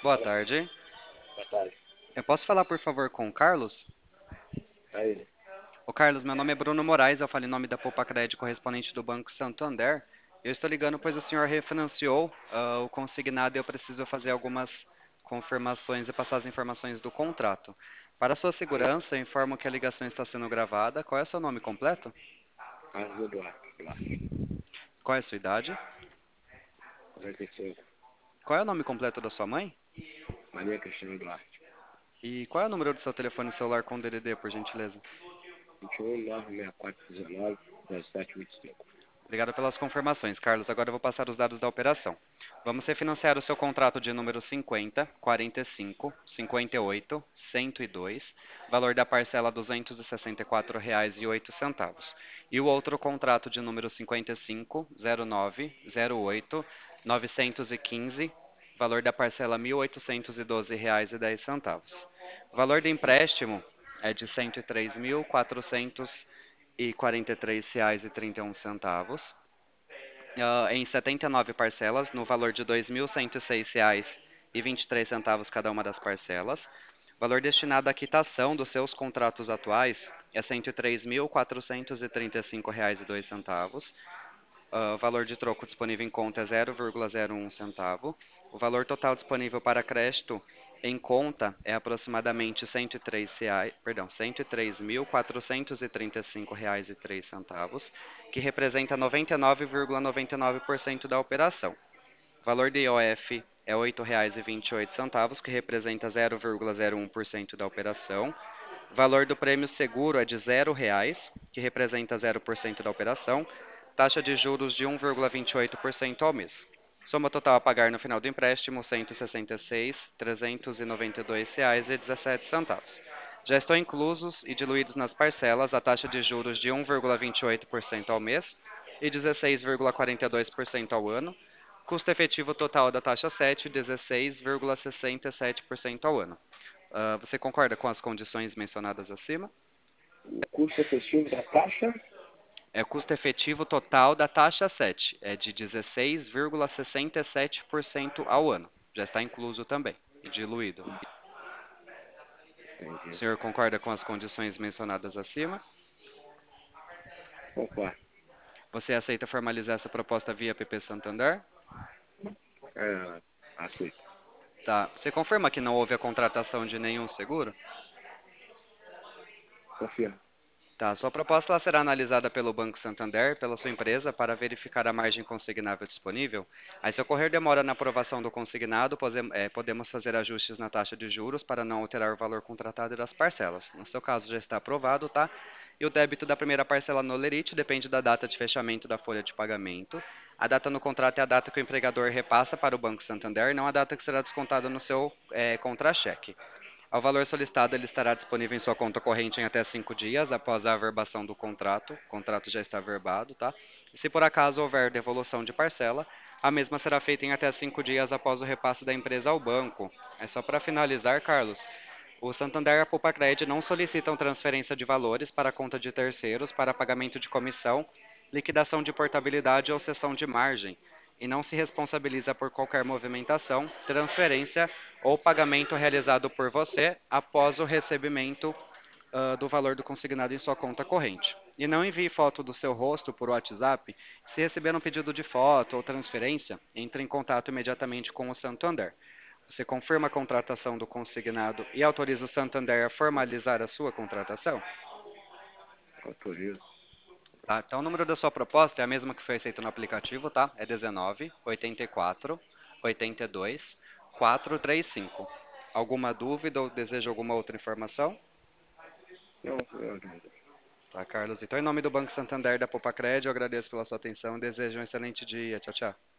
Boa tarde. Boa tarde. Eu posso falar, por favor, com o Carlos? Aí, Ô, Carlos, meu nome é Bruno Moraes, eu falo em nome da Poupa Crédito, correspondente do Banco Santander. Eu estou ligando pois o senhor refinanciou o consignado e eu preciso fazer algumas confirmações e passar as informações do contrato. Para sua segurança, eu informo que a ligação está sendo gravada. Qual é o seu nome completo? Carlos Eduardo Duarte, Qual é a sua idade? 45. Qual é o nome completo da sua mãe? Maria Cristina Duarte, E qual é o número do seu telefone celular com DDD, por gentileza? 21 964 19 17 25. Obrigado pelas confirmações, Carlos. Agora eu vou passar os dados da operação. Vamos refinanciar o seu contrato de número 50, 45, 58, 102, valor da parcela R$ 264,08. E o outro contrato de número 55, 09, 08, 915, valor da parcela R$ 1.812,10. O valor do empréstimo é de R$ 103.443,31 em 79 parcelas, no valor de R$ 2.106,23 cada uma das parcelas. O valor destinado à quitação dos seus contratos atuais é R$ 103.435,02. O valor de troco disponível em conta é 0,01 centavo. O valor total disponível para crédito em conta é aproximadamente 103 reais, perdão, 103.435,03, que representa 99,99% da operação. O valor de IOF é R$ 8,28, que representa 0,01% da operação. O valor do prêmio seguro é de R$ 0, que representa 0% da operação. Taxa de juros de 1,28% ao mês. Soma total a pagar no final do empréstimo, R$ 166.392,17. Já estão inclusos e diluídos nas parcelas a taxa de juros de 1,28% ao mês e 16,42% ao ano. Custo efetivo total da taxa 7, 16,67% ao ano. Você concorda com as condições mencionadas acima? O custo efetivo da taxa, É o custo efetivo total da taxa 7, é de 16,67% ao ano. Já está incluso também e diluído. O entendi. senhor concorda com as condições mencionadas acima? Concordo. Você aceita formalizar essa proposta via PP Santander? Aceito. Tá. Você confirma que não houve a contratação de nenhum seguro? Confirmo. Tá, sua proposta ela será analisada pelo Banco Santander, pela sua empresa, para verificar a margem consignável disponível. Aí, se ocorrer demora na aprovação do consignado, podemos fazer ajustes na taxa de juros para não alterar o valor contratado e das parcelas. No seu caso, já está aprovado, tá? E o débito da primeira parcela no Lerite depende da data de fechamento da folha de pagamento. A data no contrato é a data que o empregador repassa para o Banco Santander, não a data que será descontada no seu contra-cheque. Ao valor solicitado, ele estará disponível em sua conta corrente em até 5 dias após a averbação do contrato. O contrato já está averbado, tá? E se por acaso houver devolução de parcela, a mesma será feita em até 5 dias após o repasse da empresa ao banco. É só para finalizar, Carlos. O Santander e a Pupacred não solicitam transferência de valores para a conta de terceiros para pagamento de comissão, liquidação de portabilidade ou cessão de margem, e não se responsabiliza por qualquer movimentação, transferência ou pagamento realizado por você após o recebimento do valor do consignado em sua conta corrente. E não envie foto do seu rosto por WhatsApp. Se receber um pedido de foto ou transferência, entre em contato imediatamente com o Santander. Você confirma a contratação do consignado e autoriza o Santander a formalizar a sua contratação? Autorizo. Tá? Então, o número da sua proposta é a mesma que foi aceita no aplicativo, tá? É 19 84 82 435. Alguma dúvida ou deseja alguma outra informação? Não, não. Tá, Carlos. Então, em nome do Banco Santander da Popacred, eu agradeço pela sua atenção e desejo um excelente dia. Tchau, tchau.